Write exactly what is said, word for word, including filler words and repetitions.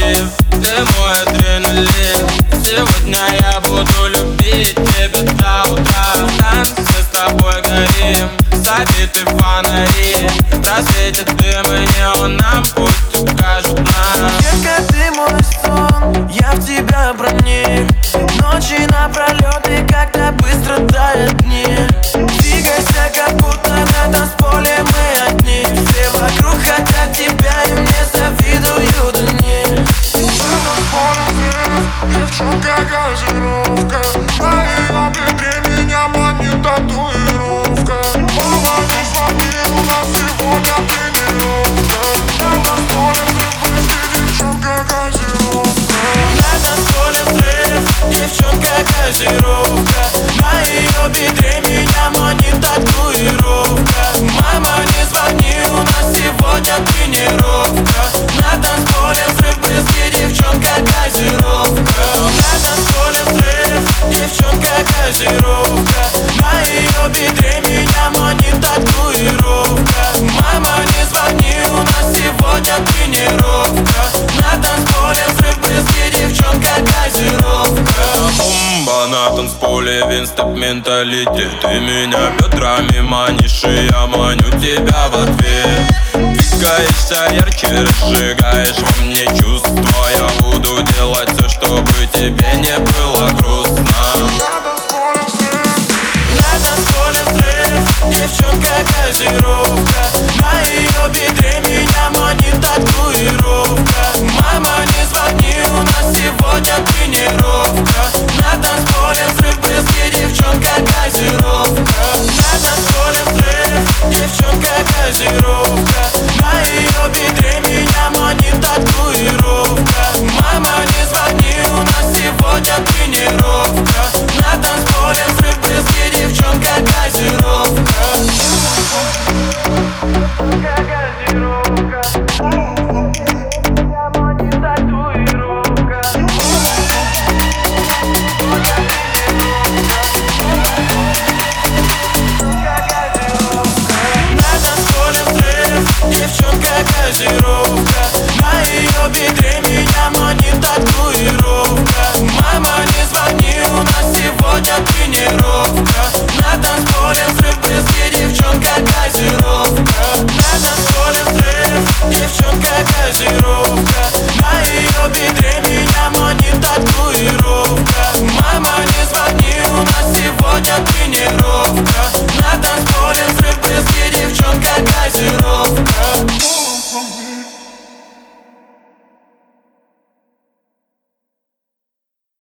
драйв, ты мой адреналин. Сегодня я буду любить тебя до утра. Танцы с тобой горим, забиты фонари. Просветит дым и неон, нам путь укажут нам. Детка, ты мой сон, я в тебя проник. Ночи напролет и как-то быстро тают дни. Двигайся, как будто на танцполе мы одни. Все вокруг хотят тебя и мне завидуют они. Девчонка газировка, на ее бедре меня манит татуировка. Мама, не звони, у нас сегодня тренировка. На танцполе взрыв, девчонка газировка. На танцполе взрыв, девчонка газировка. На ее бедре меня манит татуировка. Мама, не звони, у нас сегодня тренировка. На танцполе взрыв, близкий, девчонка газировка. На танцполе взрыв, девчонка газировка. На ее бедре меня манит татуировка. Мама, не звони, у нас сегодня тренировка. На танцполе взрыв, близкий, девчонка газировка. Бомба на танцполе, винстеп менталитет. Ты меня бедрами манишь, и я маню тебя в ответ. Двигаешься ярче, разжигаешь во мне чувства. Я буду делать все, чтобы тебе не было грустно. На танцполе взрыв, девчонка газировка. На ее бедре меня манит татуировка. Мама, не звони, у нас сегодня тренировка. На танцполе взрыв, близкий, девчонка газировка. На танцполе взрыв, девчонка газировка. На ее бедре меня манит татуировка. Мама, не звони, у нас сегодня тренировка. На танцполе взрыв, близкий, девчонка газировка. Девчонка газировка, на ее бедре меня манит татуировка. Мама, не звони, у нас сегодня тренировка. На танцполе взрыв, близкий, девчонка газировка. На танцполе взрыв, девчонка газировка. На ее бедре меня манит татуировка. Мама, не звони, у нас сегодня тренировка.